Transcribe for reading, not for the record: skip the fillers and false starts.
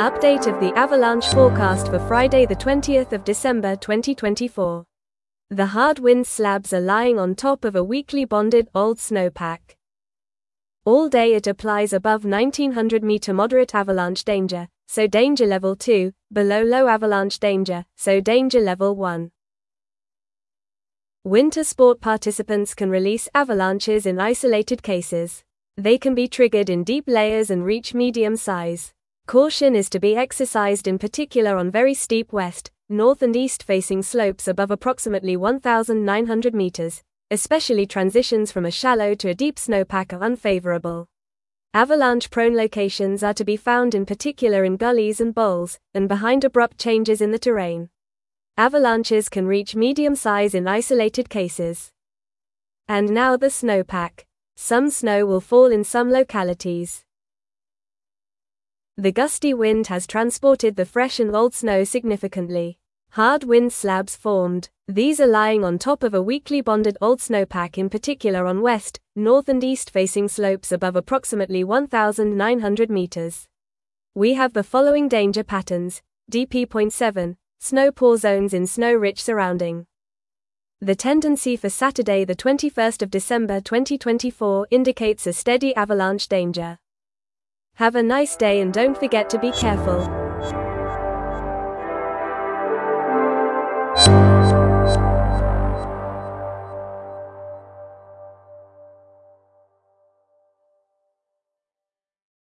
Update of the avalanche forecast for Friday the 20th of December 2024. The hard wind slabs are lying on top of a weakly bonded old snowpack. All day it applies above 1900 meter moderate avalanche danger, so danger level 2, below low avalanche danger, so danger level 1. Winter sport participants can release avalanches in isolated cases. They can be triggered in deep layers and reach medium size. Caution is to be exercised in particular on very steep west, north and east facing slopes above approximately 1,900 meters, especially transitions from a shallow to a deep snowpack are unfavorable. Avalanche-prone locations are to be found in particular in gullies and bowls, and behind abrupt changes in the terrain. Avalanches can reach medium size in isolated cases. And now the snowpack. Some snow will fall in some localities. The gusty wind has transported the fresh and old snow significantly. Hard wind slabs formed. These are lying on top of a weakly bonded old snowpack, in particular on west, north and east facing slopes above approximately 1,900 meters. We have the following danger patterns: DP.7, snow pour zones in snow-rich surrounding. The tendency for Saturday the 21st of December 2024 indicates a steady avalanche danger. Have a nice day and don't forget to be careful.